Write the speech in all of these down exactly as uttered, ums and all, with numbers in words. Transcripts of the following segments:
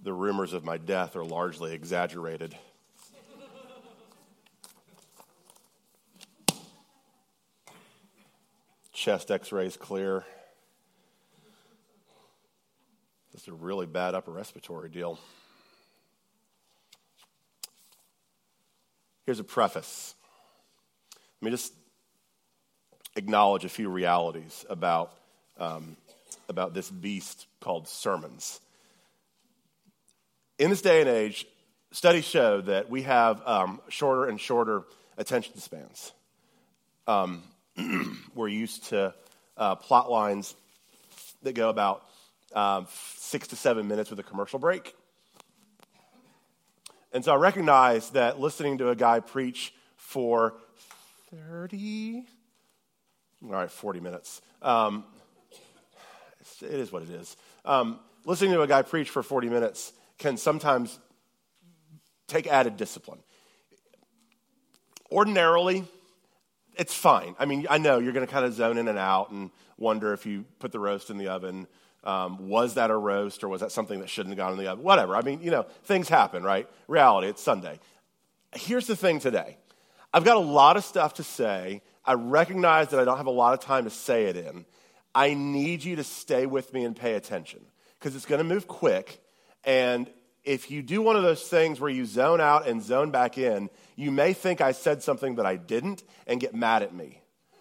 the rumors of my death are largely exaggerated. Chest x-rays clear. This is a really bad upper respiratory deal. Here's a preface. Let me just acknowledge a few realities about, um, about this beast called sermons. In this day and age, studies show that we have um, shorter and shorter attention spans. Um, we're used to uh, plot lines that go about um, six to seven minutes with a commercial break. And so I recognize that listening to a guy preach for thirty, all right, forty minutes. Um, it is what it is. Um, listening to a guy preach for forty minutes can sometimes take added discipline. Ordinarily, it's fine. I mean, I know you're going to kind of zone in and out and wonder if you put the roast in the oven, um, was that a roast or was that something that shouldn't have gone in the oven? Whatever. I mean, you know, things happen, right? Reality, it's Sunday. Here's the thing today. I've got a lot of stuff to say. I recognize that I don't have a lot of time to say it in. I need you to stay with me and pay attention because it's going to move quick. And if you do one of those things where you zone out and zone back in, you may think I said something that I didn't and get mad at me.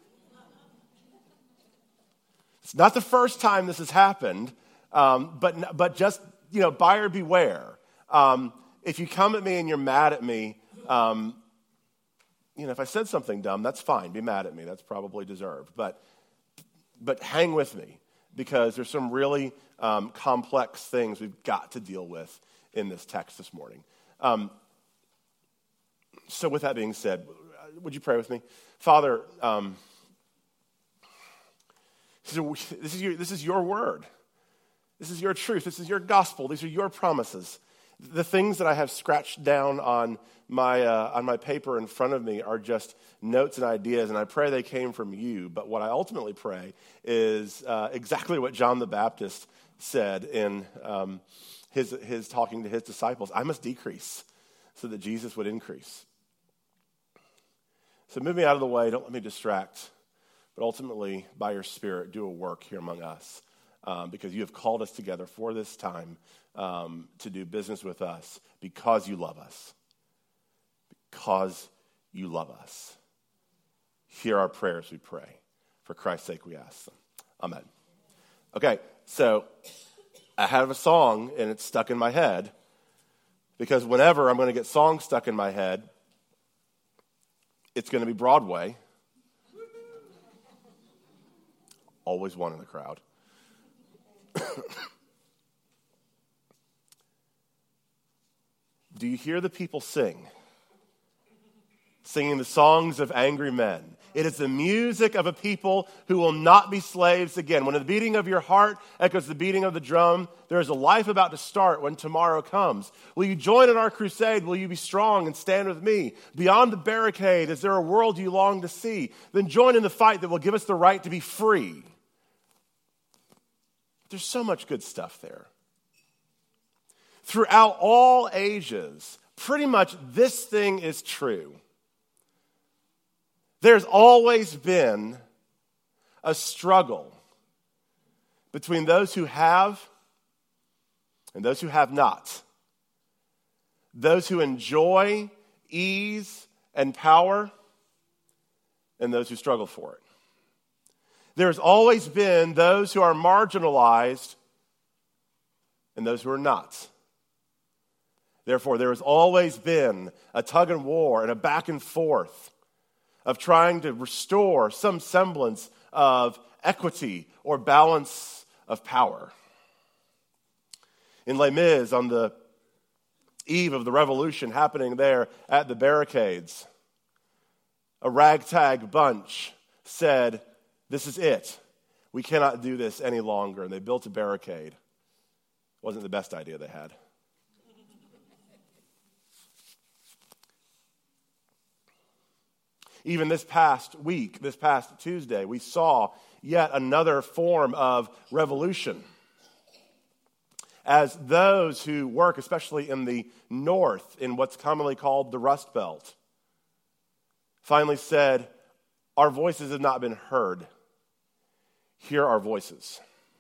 It's not the first time this has happened, um, but but just, you know, buyer beware. Um, if you come at me and you're mad at me, um, you know, if I said something dumb, that's fine. Be mad at me. That's probably deserved. But but hang with me because there's some really um, complex things we've got to deal with in this text this morning. Um, so with that being said, would you pray with me? Father, um, this is your, this is your word. This is your truth. This is your gospel. These are your promises. The things that I have scratched down on my uh, on my paper in front of me are just notes and ideas, and I pray they came from you. But what I ultimately pray is uh, exactly what John the Baptist said in um, his his talking to his disciples. I must decrease so that Jesus would increase. So move me out of the way. Don't let me distract. But ultimately, by your Spirit, do a work here among us. Um, because you have called us together for this time um, to do business with us because you love us. Because you love us. Hear our prayers, we pray. For Christ's sake, we ask them. Amen. Okay, so I have a song, and it's stuck in my head. Because whenever I'm going to get songs stuck in my head, it's going to be Broadway. Always one in the crowd. Do you hear the people sing? Singing the songs of angry men. It is the music of a people who will not be slaves again. When the beating of your heart echoes the beating of the drum, there is a life about to start when tomorrow comes. Will you join in our crusade? Will you be strong and stand with me? Beyond the barricade, is there a world you long to see? Then join in the fight that will give us the right to be free. There's so much good stuff there. Throughout all ages, pretty much this thing is true. There's always been a struggle between those who have and those who have not. Those who enjoy ease and power and those who struggle for it. There's always been those who are marginalized and those who are not. Therefore, there has always been a tug and war and a back and forth of trying to restore some semblance of equity or balance of power. In Les Mis, on the eve of the revolution happening there at the barricades, a ragtag bunch said, "This is it. We cannot do this any longer." And they built a barricade. Wasn't the best idea they had. Even this past week, this past Tuesday, we saw yet another form of revolution as those who work, especially in the north, in what's commonly called the Rust Belt, finally said, our voices have not been heard. Hear our voices.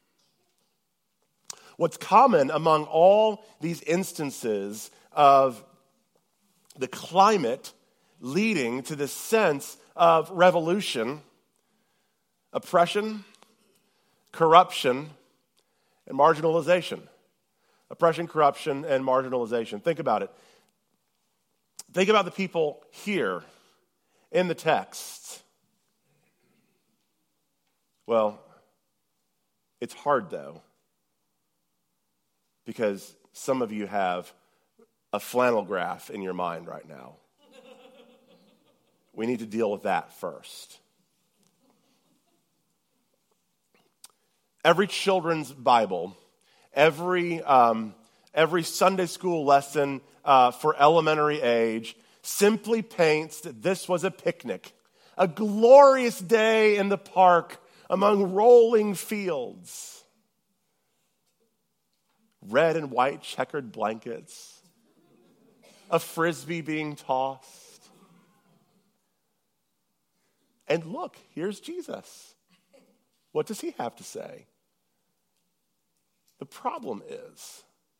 What's common among all these instances of the climate leading to this sense of revolution, oppression, corruption, and marginalization. Oppression, corruption, and marginalization. Think about it. Think about the people here in the text. Well, it's hard though, because some of you have a flannel graph in your mind right now. We need to deal with that first. Every children's Bible, every um, every Sunday school lesson uh, for elementary age simply paints that this was a picnic, a glorious day in the park among rolling fields, red and white checkered blankets, a frisbee being tossed. And look, here's Jesus. What does he have to say? The problem is,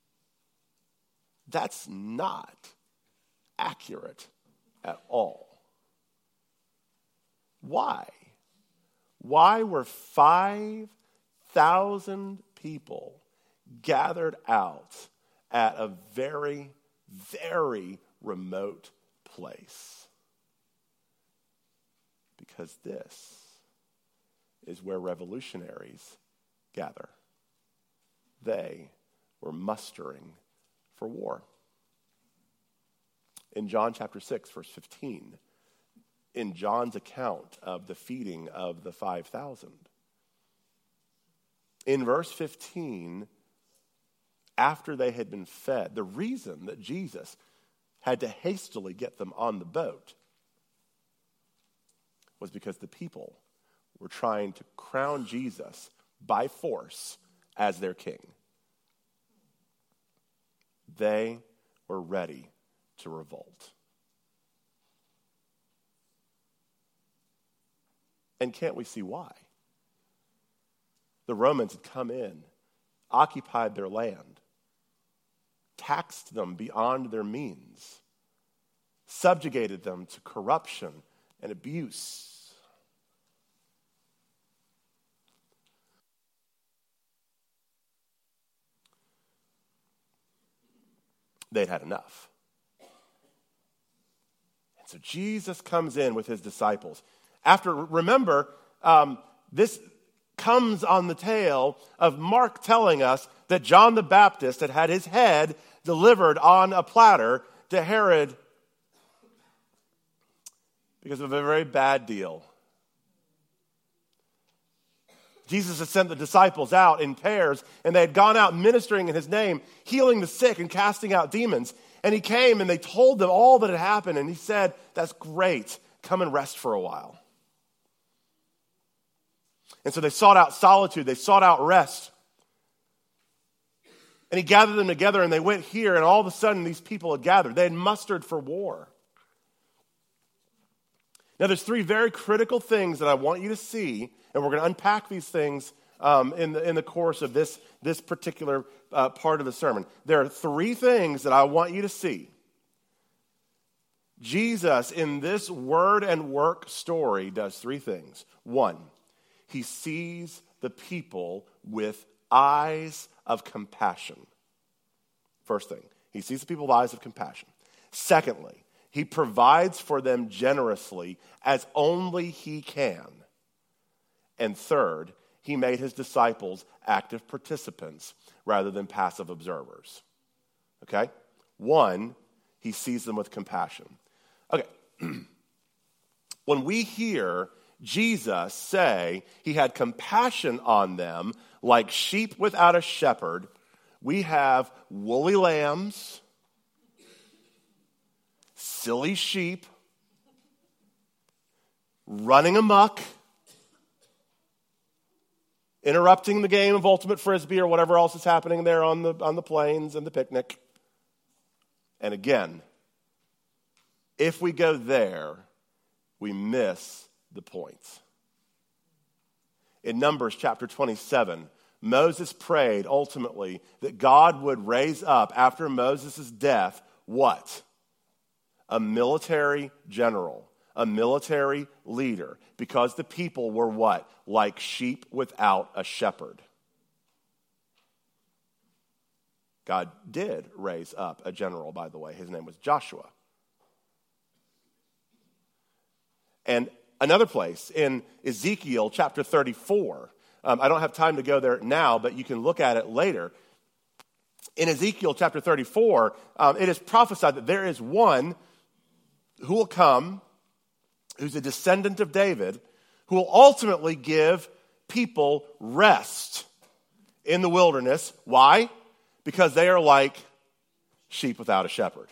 that's not accurate at all. Why? Why were five thousand people gathered out at a very, very remote place? Because this is where revolutionaries gather. They were mustering for war. In John chapter six, verse fifteen, in John's account of the feeding of the five thousand, in verse fifteen, after they had been fed, the reason that Jesus had to hastily get them on the boat was because the people were trying to crown Jesus by force as their king. They were ready to revolt. And can't we see why? The Romans had come in, occupied their land, taxed them beyond their means, subjugated them to corruption and abuse. They'd had enough. And so Jesus comes in with his disciples. After, remember, um, this comes on the tail of Mark telling us that John the Baptist had had his head delivered on a platter to Herod because of a very bad deal. Jesus had sent the disciples out in pairs, and they had gone out ministering in his name, healing the sick and casting out demons. And he came and they told them all that had happened, and he said, that's great, come and rest for a while. And so they sought out solitude, they sought out rest. And he gathered them together, and they went here, and all of a sudden these people had gathered. They had mustered for war. Now there's three very critical things that I want you to see, and we're going to unpack these things um, in, the, in the course of this, this particular uh, part of the sermon. There are three things that I want you to see. Jesus, in this word and work story, does three things. One, he sees the people with eyes of compassion. First thing, he sees the people with eyes of compassion. Secondly, he provides for them generously as only he can. And third, he made his disciples active participants rather than passive observers. Okay? One, he sees them with compassion. Okay. When we hear Jesus say he had compassion on them like sheep without a shepherd, we have woolly lambs, silly sheep, running amok interrupting the game of ultimate frisbee or whatever else is happening there on the, on the plains and the picnic. And again, if we go there, we miss the point. In Numbers chapter twenty-seven, Moses prayed ultimately that God would raise up after Moses' death what? A military general, a military leader, because the people were what? Like sheep without a shepherd. God did raise up a general, by the way. His name was Joshua. And another place in Ezekiel chapter thirty-four, um, I don't have time to go there now, but you can look at it later. In Ezekiel chapter thirty-four, um, it is prophesied that there is one who will come, who's a descendant of David, who will ultimately give people rest in the wilderness. Why? Because they are like sheep without a shepherd.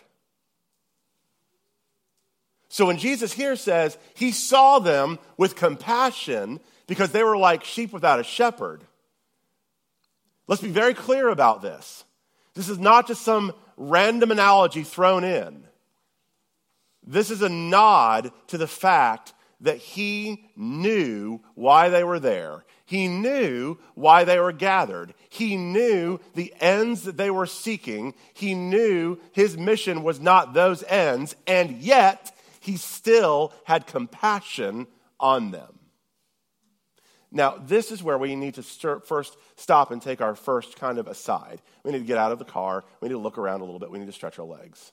So when Jesus here says he saw them with compassion because they were like sheep without a shepherd, let's be very clear about this. This is not just some random analogy thrown in. This is a nod to the fact that he knew why they were there. He knew why they were gathered. He knew the ends that they were seeking. He knew his mission was not those ends, and yet he still had compassion on them. Now, this is where we need to start, first stop and take our first kind of aside. We need to get out of the car. We need to look around a little bit. We need to stretch our legs.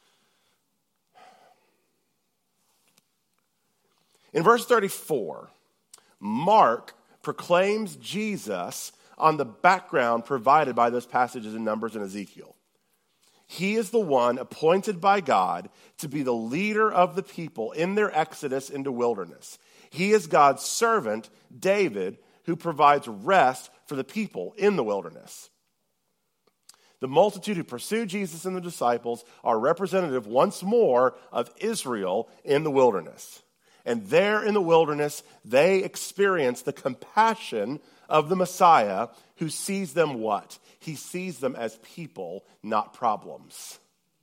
In verse thirty-four, Mark proclaims Jesus on the background provided by those passages in Numbers and Ezekiel. He is the one appointed by God to be the leader of the people in their exodus into wilderness. He is God's servant, David, who provides rest for the people in the wilderness. The multitude who pursue Jesus and the disciples are representative once more of Israel in the wilderness. And there in the wilderness, they experience the compassion of the Messiah who sees them what? He sees them as people, not problems.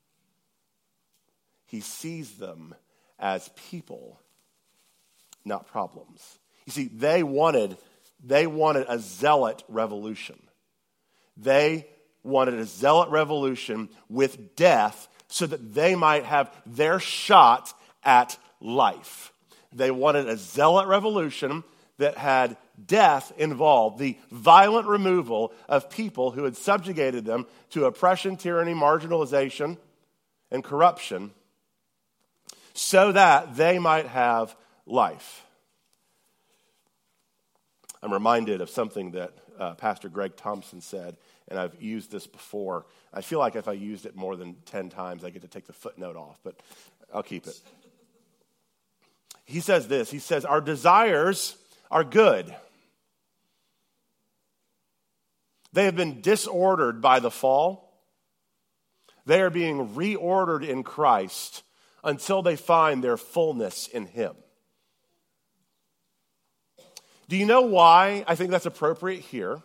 He sees them as people, not problems. You see, they wanted, they wanted a zealot revolution. They wanted a zealot revolution with death so that they might have their shot at life. They wanted a zealot revolution that had death involved, the violent removal of people who had subjugated them to oppression, tyranny, marginalization, and corruption, so that they might have life. I'm reminded of something that uh, Pastor Greg Thompson said, and I've used this before. I feel like if I used it more than ten times, I get to take the footnote off, but I'll keep it. He says this, he says, our desires are good. They have been disordered by the fall. They are being reordered in Christ until they find their fullness in him. Do you know why I think that's appropriate here?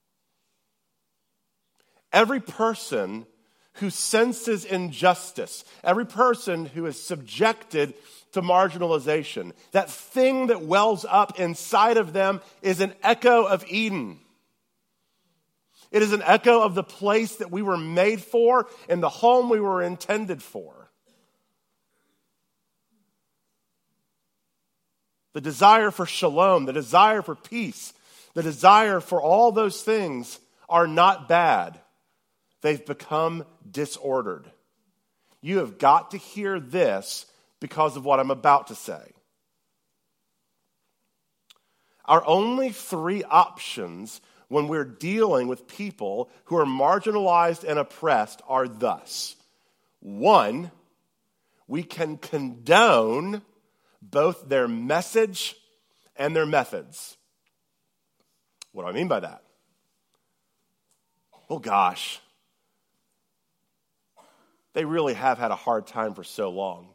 Every person who senses injustice, every person who is subjected to marginalization, that thing that wells up inside of them is an echo of Eden. It is an echo of the place that we were made for and the home we were intended for. The desire for shalom, the desire for peace, the desire for all those things are not bad. They've become disordered. You have got to hear this because of what I'm about to say. Our only three options when we're dealing with people who are marginalized and oppressed are thus. One, we can condone both their message and their methods. What do I mean by that? Oh gosh, they really have had a hard time for so long.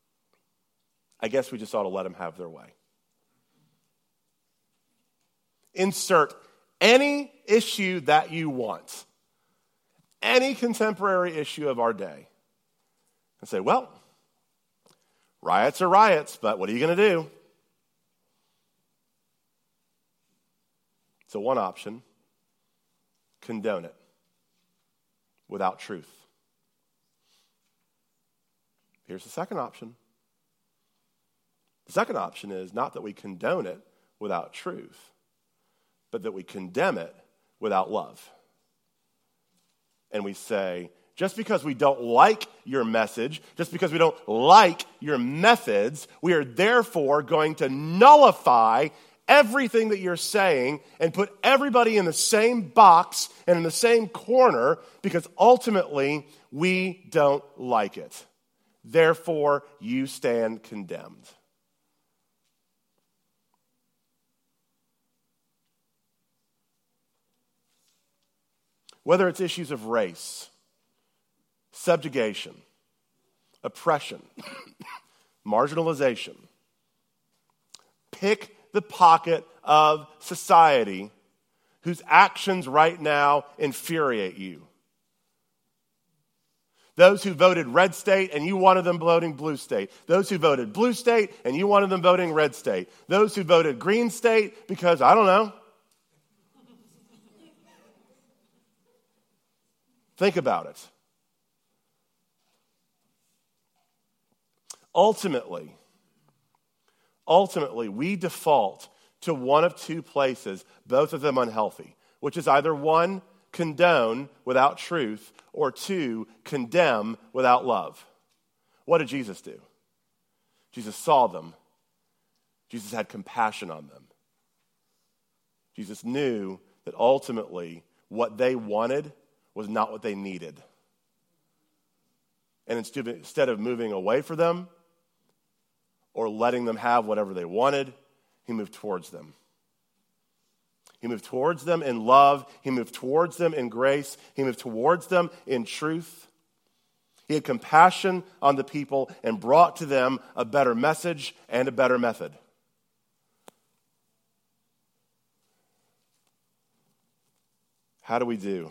I guess we just ought to let them have their way. insert any issue that you want, any contemporary issue of our day, and say, well, riots are riots, but what are you going to do? So one option, condone it without truth. Here's the second option. The second option is not that we condone it without truth, but that we condemn it without love. And we say, just because we don't like your message, just because we don't like your methods, we are therefore going to nullify everything that you're saying and put everybody in the same box and in the same corner because ultimately we don't like it. Therefore, you stand condemned. Whether it's issues of race, subjugation, oppression, marginalization, pick the pocket of society whose actions right now infuriate you. Those who voted red state and you wanted them voting blue state. Those who voted blue state and you wanted them voting red state. Those who voted green state because, I don't know. Think about it. Ultimately, ultimately, we default to one of two places, both of them unhealthy, which is either one, condone without truth, or two, condemn without love. What did Jesus do? Jesus saw them. Jesus had compassion on them. Jesus knew that ultimately what they wanted was not what they needed. And instead of moving away from them or letting them have whatever they wanted, he moved towards them. He moved towards them in love. He moved towards them in grace. He moved towards them in truth. He had compassion on the people and brought to them a better message and a better method. How do we do?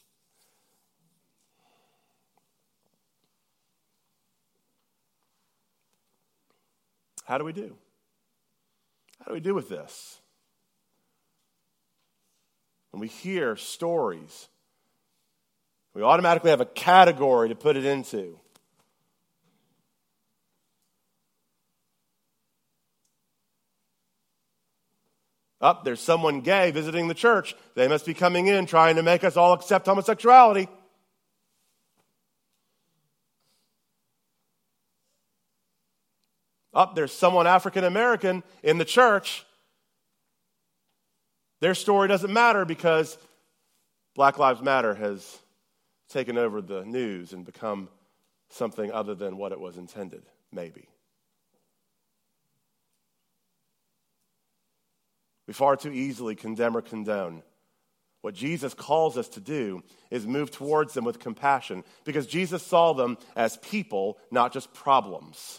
How do we do? How do we do with this? When we hear stories, we automatically have a category to put it into. Up, oh, there's someone gay visiting the church. They must be coming in trying to make us all accept homosexuality. Up, oh, there's someone African American in the church. Their story doesn't matter because Black Lives Matter has taken over the news and become something other than what it was intended, maybe. We far too easily condemn or condone. What Jesus calls us to do is move towards them with compassion because Jesus saw them as people, not just problems.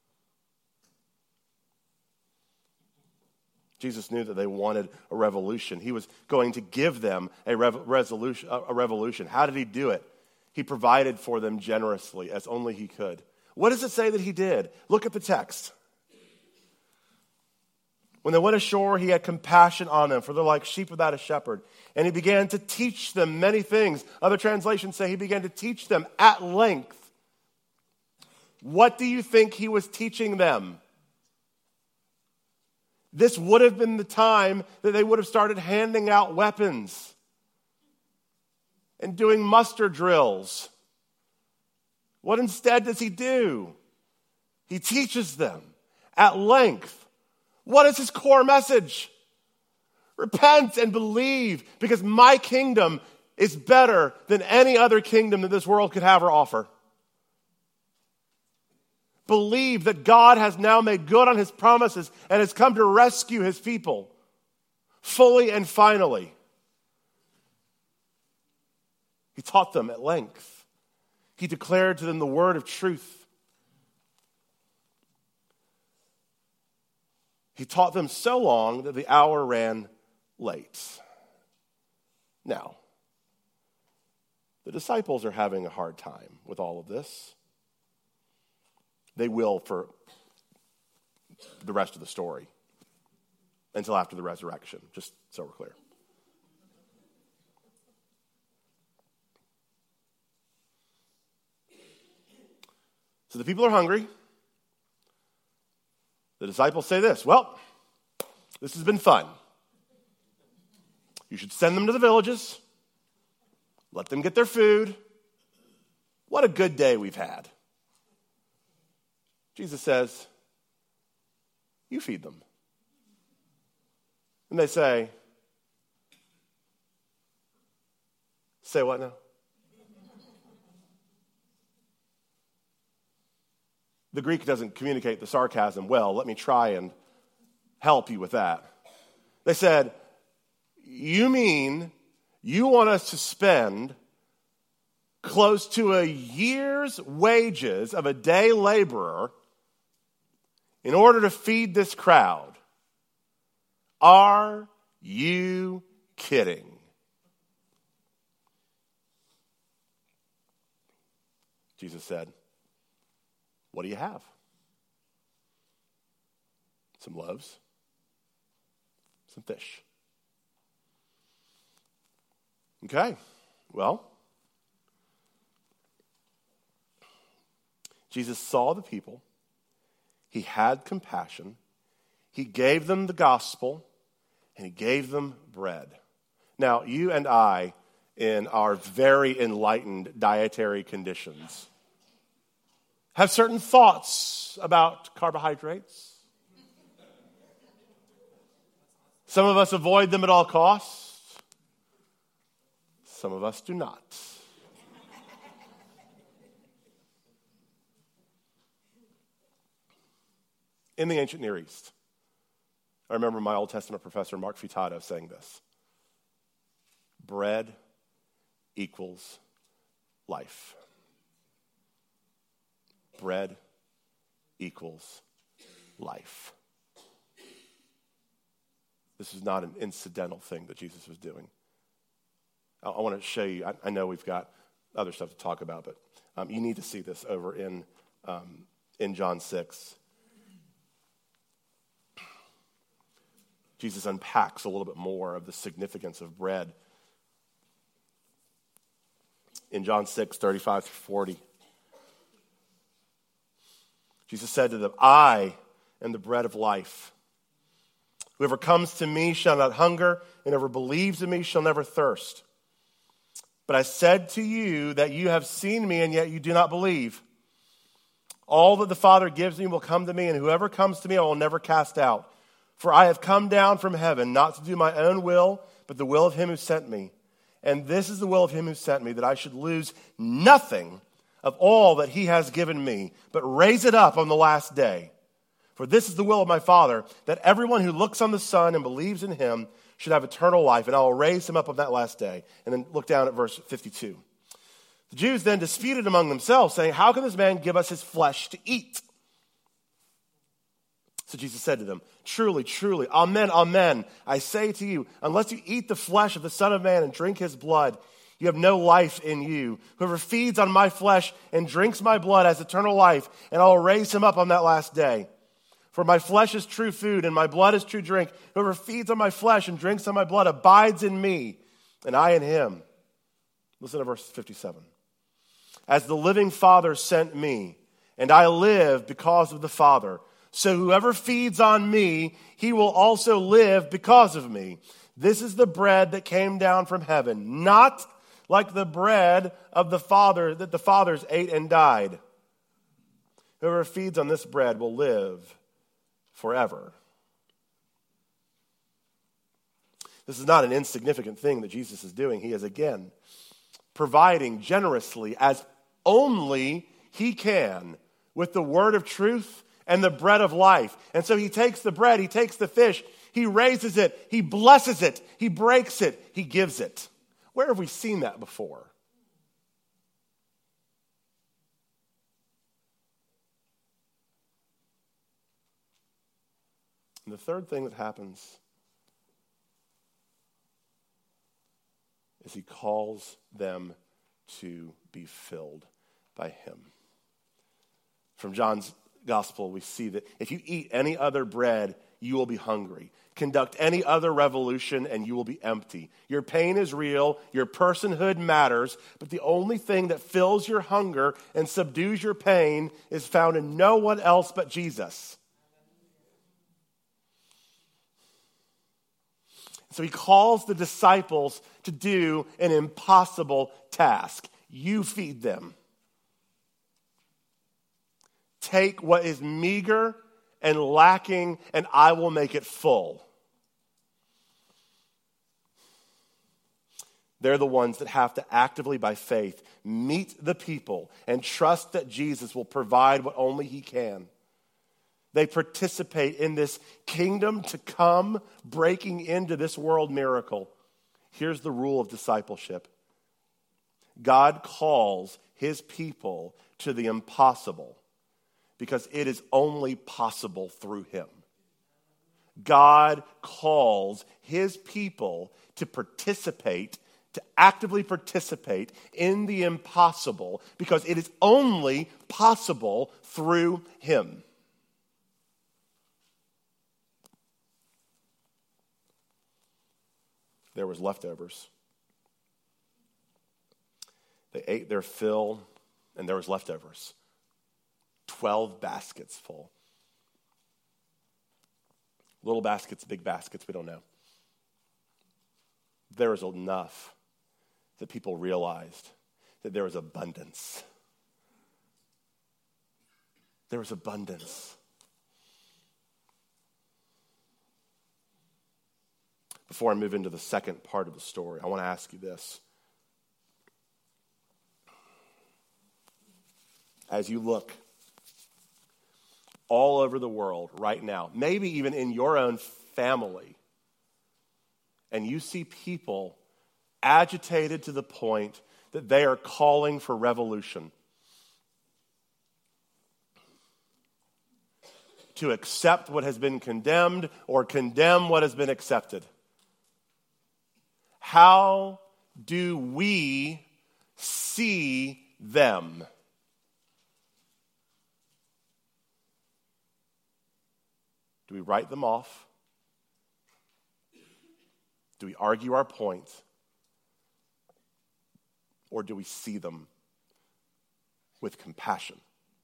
Jesus knew that they wanted a revolution. He was going to give them a rev- resolution, a revolution. How did he do it? He provided for them generously as only he could. What does it say that he did? Look at the text. When they went ashore, he had compassion on them, for they're like sheep without a shepherd. And he began to teach them many things. Other translations say he began to teach them at length. What do you think he was teaching them? This would have been the time that they would have started handing out weapons and doing muster drills. What instead does he do? He teaches them at length. What is his core message? Repent and believe, because my kingdom is better than any other kingdom that this world could have or offer. Believe that God has now made good on his promises and has come to rescue his people fully and finally. He taught them at length. He declared to them the word of truth. He taught them so long that the hour ran late. Now, the disciples are having a hard time with all of this. They will for the rest of the story until after the resurrection, just so we're clear. So the people are hungry. The disciples say this, well, this has been fun. You should send them to the villages. Let them get their food. What a good day we've had. Jesus says, you feed them. And they say, say what now? The Greek doesn't communicate the sarcasm well. Let me try and help you with that. They said, you mean you want us to spend close to a year's wages of a day laborer in order to feed this crowd? Are you kidding? Jesus said, what do you have? Some loaves, some fish. Okay, well, Jesus saw the people. He had compassion. He gave them the gospel, and he gave them bread. Now, you and I, in our very enlightened dietary conditions, have certain thoughts about carbohydrates. Some of us avoid them at all costs. Some of us do not. In the ancient Near East, I remember my Old Testament professor, Mark Futato, saying this: bread equals life. Bread equals life. This is not an incidental thing that Jesus was doing. I, I want to show you, I, I know we've got other stuff to talk about, but um, you need to see this over in, um, in John six. Jesus unpacks a little bit more of the significance of bread. In John six, thirty-five through forty. Jesus said to them, I am the bread of life. Whoever comes to me shall not hunger, and whoever believes in me shall never thirst. But I said to you that you have seen me, and yet you do not believe. All that the Father gives me will come to me, and whoever comes to me I will never cast out. For I have come down from heaven, not to do my own will, but the will of him who sent me. And this is the will of him who sent me, that I should lose nothing of all that he has given me, but raise it up on the last day. For this is the will of my Father, that everyone who looks on the Son and believes in him should have eternal life, and I will raise him up on that last day. And then look down at verse fifty-two. The Jews then disputed among themselves, saying, how can this man give us his flesh to eat? So Jesus said to them, truly, truly, amen, amen, I say to you, unless you eat the flesh of the Son of Man and drink his blood, you have no life in you. Whoever feeds on my flesh and drinks my blood has eternal life, and I will raise him up on that last day. For my flesh is true food, and my blood is true drink. Whoever feeds on my flesh and drinks on my blood abides in me, and I in him. Listen to verse fifty-seven. As the living Father sent me, and I live because of the Father, so whoever feeds on me, he will also live because of me. This is the bread that came down from heaven, not like the bread of the Father that the fathers ate and died. Whoever feeds on this bread will live forever. This is not an insignificant thing that Jesus is doing. He is again providing generously as only he can with the word of truth and the bread of life. And so he takes the bread, he takes the fish, he raises it, he blesses it, he breaks it, he gives it. Where have we seen that before? And the third thing that happens is he calls them to be filled by him. From John's gospel, we see that if you eat any other bread, you will be hungry. Conduct any other revolution and you will be empty. Your pain is real, your personhood matters, but the only thing that fills your hunger and subdues your pain is found in no one else but Jesus. So he calls the disciples to do an impossible task. You feed them. Take what is meager and lacking, and I will make it full. They're the ones that have to actively, by faith, meet the people and trust that Jesus will provide what only he can. They participate in this kingdom to come, breaking into this world miracle. Here's the rule of discipleship. God calls his people to the impossible because it is only possible through him. God calls his people to participate, to actively participate in the impossible because it is only possible through him. There was leftovers. They ate their fill, and there was leftovers. Twelve baskets full. Little baskets, big baskets, we don't know. There was enough that people realized that there was abundance. There was abundance. Before I move into the second part of the story, I want to ask you this. As you look all over the world right now, maybe even in your own family, and you see people agitated to the point that they are calling for revolution, to accept what has been condemned or condemn what has been accepted. How do we see them? Do we write them off? Do we argue our point? Or do we see them with compassion?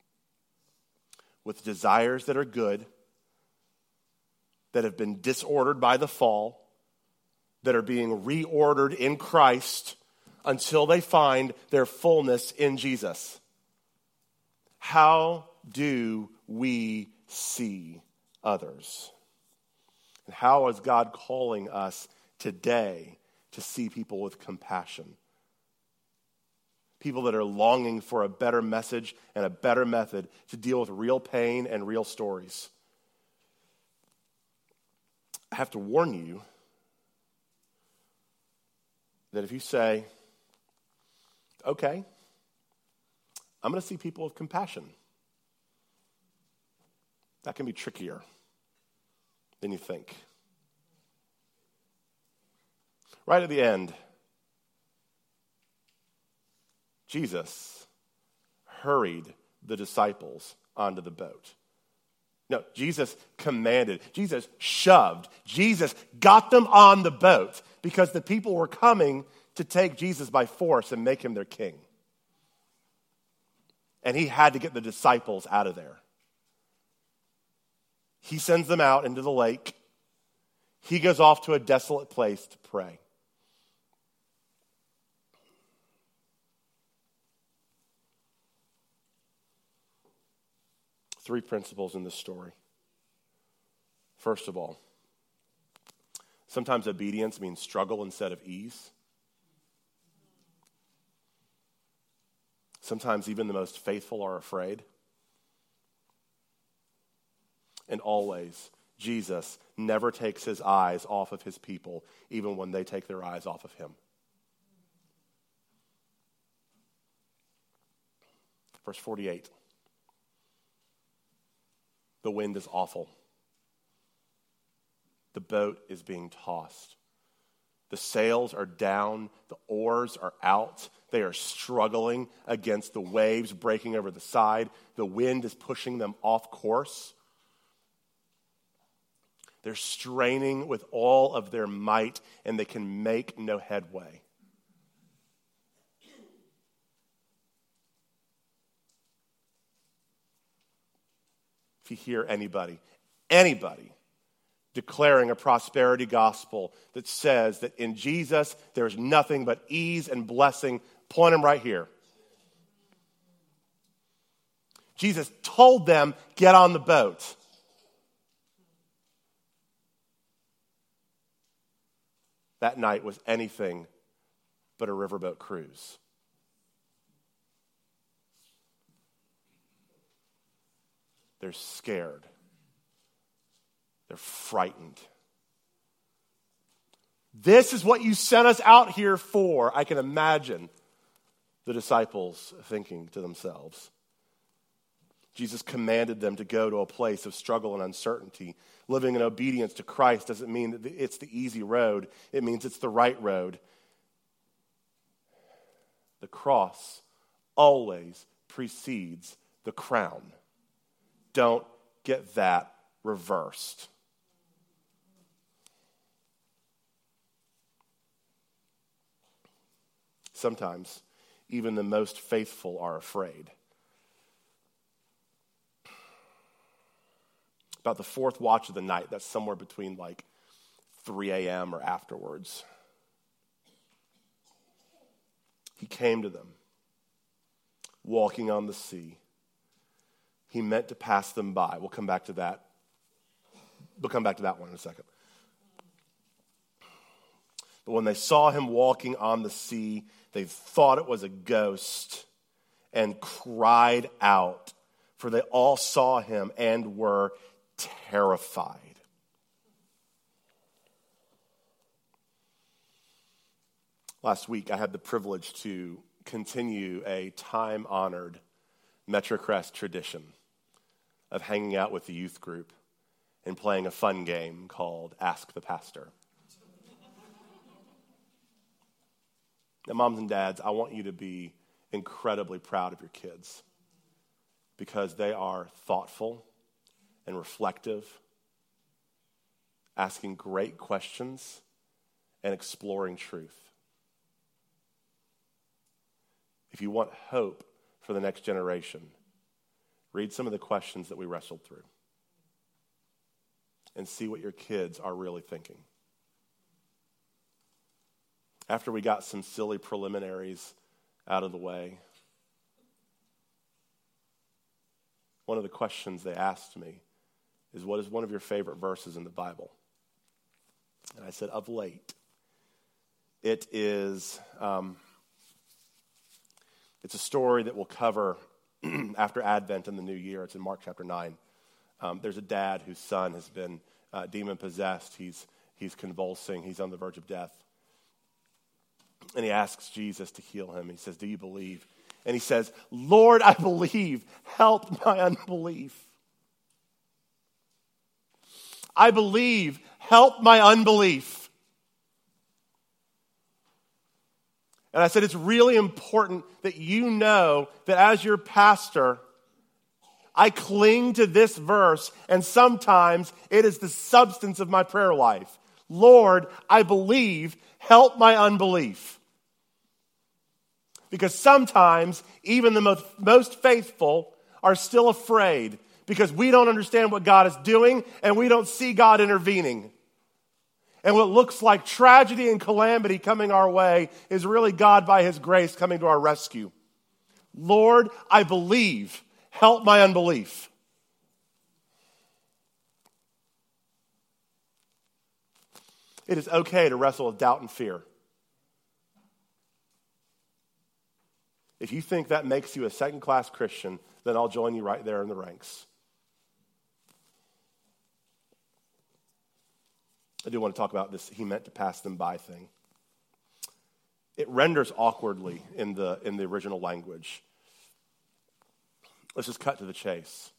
With desires that are good, that have been disordered by the fall, that are being reordered in Christ until they find their fullness in Jesus. How do we see others? And how is God calling us today to see people with compassion? People that are longing for a better message and a better method to deal with real pain and real stories. I have to warn you that if you say, okay, I'm going to see people with compassion, that can be trickier than you think. Right at the end, Jesus hurried the disciples onto the boat. No, Jesus commanded. Jesus shoved. Jesus got them on the boat because the people were coming to take Jesus by force and make him their king. And he had to get the disciples out of there. He sends them out into the lake. He goes off to a desolate place to pray. Three principles in this story. First of all, sometimes obedience means struggle instead of ease. Sometimes even the most faithful are afraid. And always, Jesus never takes his eyes off of his people, even when they take their eyes off of him. Verse forty-eight. The wind is awful. The boat is being tossed. The sails are down, the oars are out. They are struggling against the waves breaking over the side. The wind is pushing them off course. They're straining with all of their might, and they can make no headway. If you hear anybody, anybody declaring a prosperity gospel that says that in Jesus there's nothing but ease and blessing, point them right here. Jesus told them, get on the boat. That night was anything but a riverboat cruise. They're scared. They're frightened. This is what you sent us out here for. I can imagine the disciples thinking to themselves. Jesus commanded them to go to a place of struggle and uncertainty. Living in obedience to Christ doesn't mean that it's the easy road. It means it's the right road. The cross always precedes the crown. Don't get that reversed. Sometimes even the most faithful are afraid. About the fourth watch of the night, that's somewhere between like three a.m. or afterwards, he came to them, walking on the sea. He meant to pass them by. We'll come back to that. We'll come back to that one in a second. But when they saw him walking on the sea, they thought it was a ghost and cried out, for they all saw him and were terrified. Last week, I had the privilege to continue a time-honored Metrocrest tradition of hanging out with the youth group and playing a fun game called Ask the Pastor. Now, moms and dads, I want you to be incredibly proud of your kids because they are thoughtful and reflective, asking great questions and exploring truth. If you want hope for the next generation, read some of the questions that we wrestled through and see what your kids are really thinking. After we got some silly preliminaries out of the way, one of the questions they asked me is, what is one of your favorite verses in the Bible? And I said, of late, it is, um, it's a story that we'll cover after Advent in the new year. It's in Mark chapter nine. Um, there's a dad whose son has been uh, demon-possessed. He's, he's convulsing. He's on the verge of death. And he asks Jesus to heal him. He says, do you believe? And he says, Lord, I believe. Help my unbelief. I believe. Help my unbelief. And I said, it's really important that you know that as your pastor, I cling to this verse, and sometimes it is the substance of my prayer life. Lord, I believe. Help my unbelief. Because sometimes even the most, most faithful are still afraid because we don't understand what God is doing and we don't see God intervening. And what looks like tragedy and calamity coming our way is really God by his grace coming to our rescue. Lord, I believe. Help my unbelief. It is okay to wrestle with doubt and fear. If you think that makes you a second-class Christian, then I'll join you right there in the ranks. I do want to talk about this he meant to pass them by thing. It renders awkwardly in the, in the original language. Let's just cut to the chase.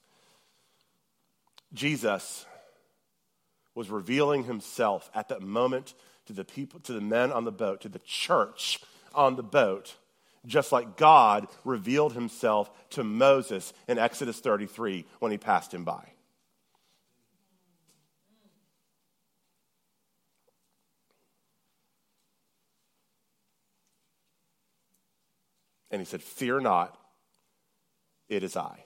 Jesus was revealing himself at that moment to the people, to the men on the boat, to the church on the boat, just like God revealed himself to Moses in Exodus thirty-three when he passed him by. And he said, "Fear not, it is I."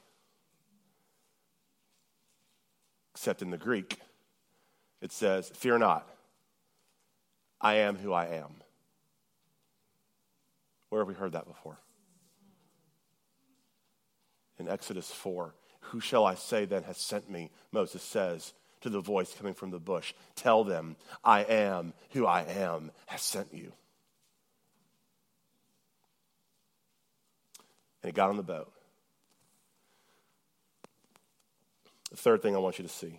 Except in the Greek, it says, "Fear not, I am who I am." Where have we heard that before? In Exodus four, "Who shall I say then has sent me?" Moses says to the voice coming from the bush, "Tell them, I am who I am has sent you." And he got on the boat. The third thing I want you to see: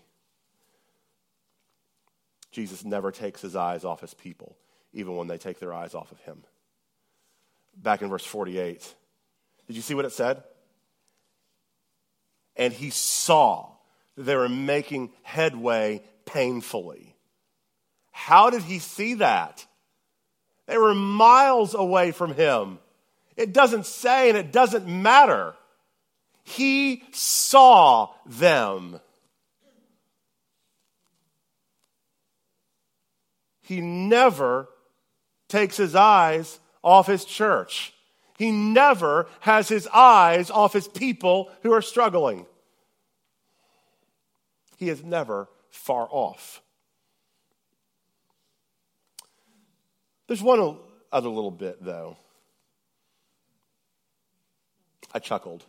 Jesus never takes his eyes off his people, even when they take their eyes off of him. Back in verse forty-eight, did you see what it said? And he saw that they were making headway painfully. How did he see that? They were miles away from him. It doesn't say, and it doesn't matter. He saw them. He never takes his eyes off his church. He never has his eyes off his people who are struggling. He is never far off. There's one other little bit, though. I chuckled.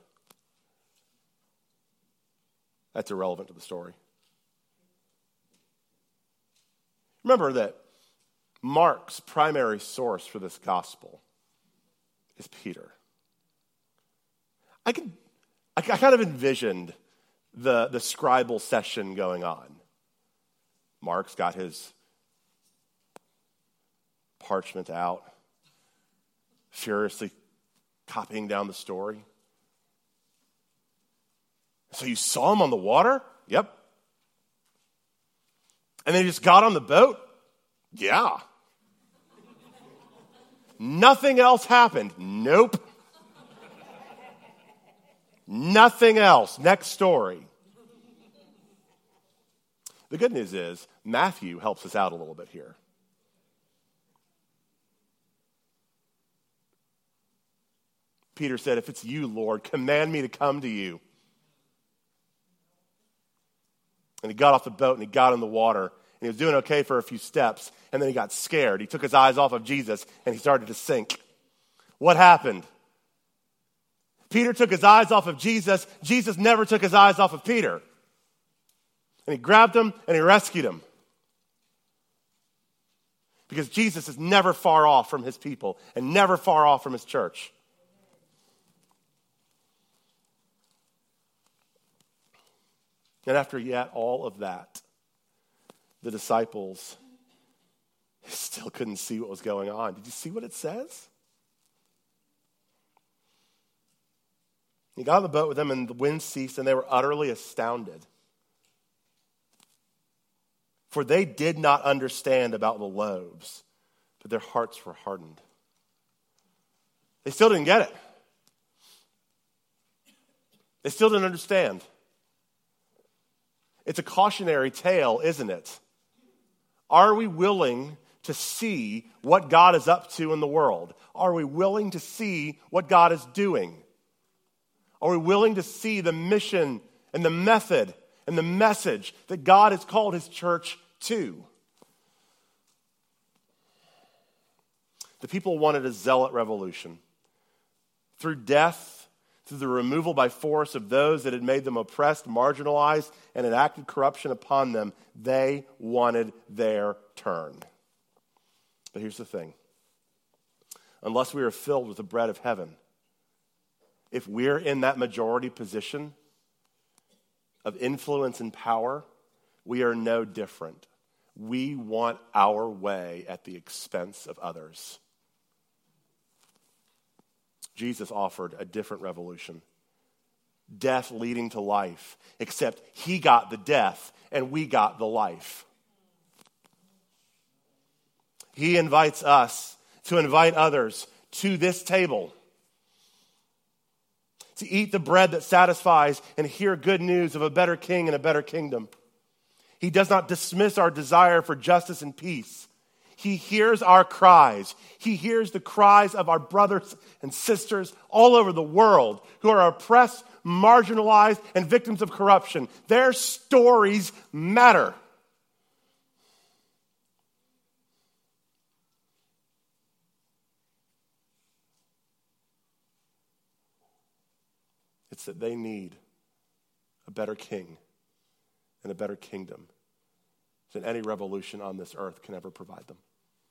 That's irrelevant to the story. Remember that Mark's primary source for this gospel is Peter. I can, I, I kind of envisioned the, the scribal session going on. Mark's got his parchment out, furiously copying down the story. So you saw him on the water? Yep. And then he just got on the boat? Yeah. Nothing else happened? Nope. Nothing else. Next story. The good news is Matthew helps us out a little bit here. Peter said, "If it's you, Lord, command me to come to you." And he got off the boat and he got in the water. And he was doing okay for a few steps. And then he got scared. He took his eyes off of Jesus and he started to sink. What happened? Peter took his eyes off of Jesus. Jesus never took his eyes off of Peter. And he grabbed him and he rescued him. Because Jesus is never far off from his people and never far off from his church. And after yet all of that, the disciples still couldn't see what was going on. Did you see what it says? He got on the boat with them and the wind ceased and they were utterly astounded. For they did not understand about the loaves, but their hearts were hardened. They still didn't get it. They still didn't understand. It's a cautionary tale, isn't it? Are we willing to see what God is up to in the world? Are we willing to see what God is doing? Are we willing to see the mission and the method and the message that God has called his church to? The people wanted a zealot revolution. Through death, through the removal by force of those that had made them oppressed, marginalized, and enacted corruption upon them, they wanted their turn. But here's the thing. Unless we are filled with the bread of heaven, if we're in that majority position of influence and power, we are no different. We want our way at the expense of others. Jesus offered a different revolution. Death leading to life, except he got the death and we got the life. He invites us to invite others to this table, to eat the bread that satisfies and hear good news of a better king and a better kingdom. He does not dismiss our desire for justice and peace. He hears our cries. He hears the cries of our brothers and sisters all over the world who are oppressed, marginalized, and victims of corruption. Their stories matter. It's that they need a better king and a better kingdom than any revolution on this earth can ever provide them.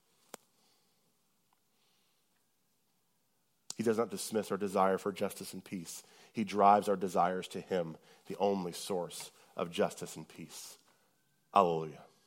He does not dismiss our desire for justice and peace. He drives our desires to him, the only source of justice and peace. Hallelujah.